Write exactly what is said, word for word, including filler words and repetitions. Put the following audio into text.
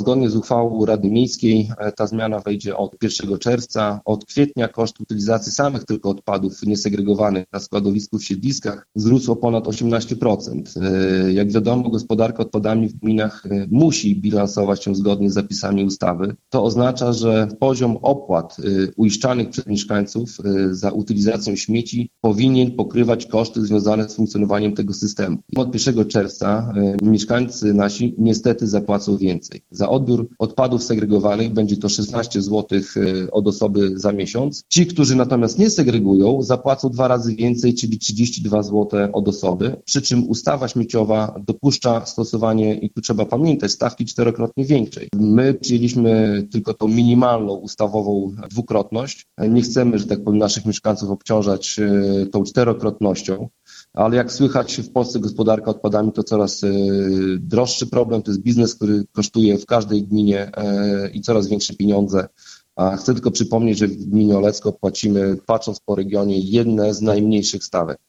zgodnie z uchwałą Rady Miejskiej ta zmiana wejdzie od pierwszego czerwca. Od kwietnia koszt utylizacji samych tylko odpadów niesegregowanych na składowisku w siedliskach wzrósł o ponad osiemnaście procent. Jak wiadomo, gospodarka odpadami w gminach musi bilansować się zgodnie z zapisami ustawy. To oznacza, że poziom opłat uiszczanych przez mieszkańców za utylizację śmieci powinien pokrywać koszty związane z funkcjonowaniem tego systemu. Od pierwszego czerwca mieszkańcy nasi niestety zapłacą więcej. Za odbiór odpadów segregowanych będzie to szesnaście złotych od osoby za miesiąc. Ci, którzy natomiast nie segregują, zapłacą dwa razy więcej, czyli trzydzieści dwa złote od osoby, przy czym ustawa śmieciowa dopuszcza stosowanie, i tu trzeba pamiętać, stawki czterokrotnie większej. My przyjęliśmy tylko tą minimalną ustawową dwukrotność. Nie chcemy, że tak powiem, naszych mieszkańców obciążać tą czterokrotnością, ale jak słychać, w Polsce gospodarka odpadami to coraz droższy problem, to jest biznes, który kosztuje w każdej gminie i coraz większe pieniądze. A chcę tylko przypomnieć, że w gminie Olecko płacimy, patrząc po regionie, jedne z najmniejszych stawek.